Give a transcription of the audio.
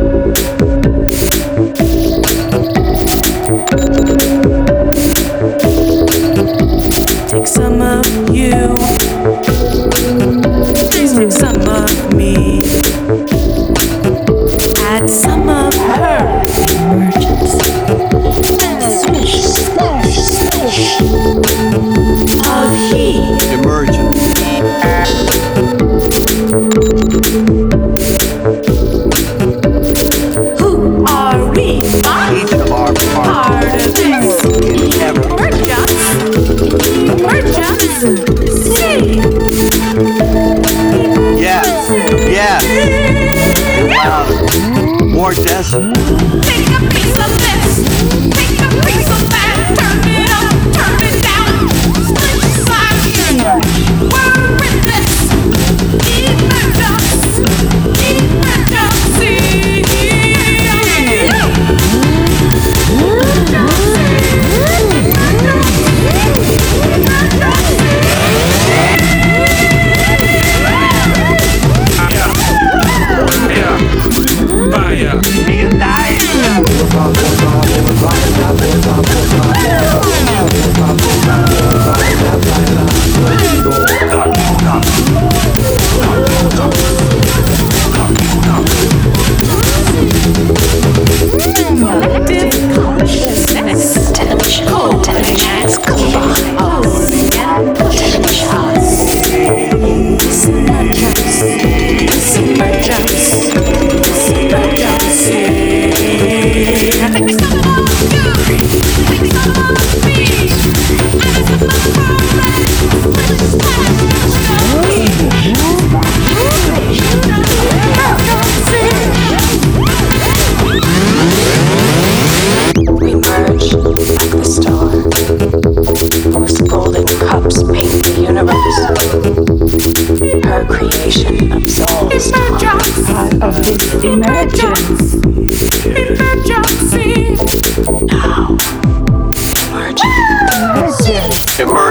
Take some of you, take some of me, add some of her emergence, and swish, splash, swish of he emergence. Who are we? Each of our Part of this emergence. See. Yeah. Louder. More decibel. Take a piece of this. Take a piece of that. Turn it up. Turn it down. Split side. We're in this. Emergence. Emergency. Emergence. Emergency. Now, emerging. Emergence.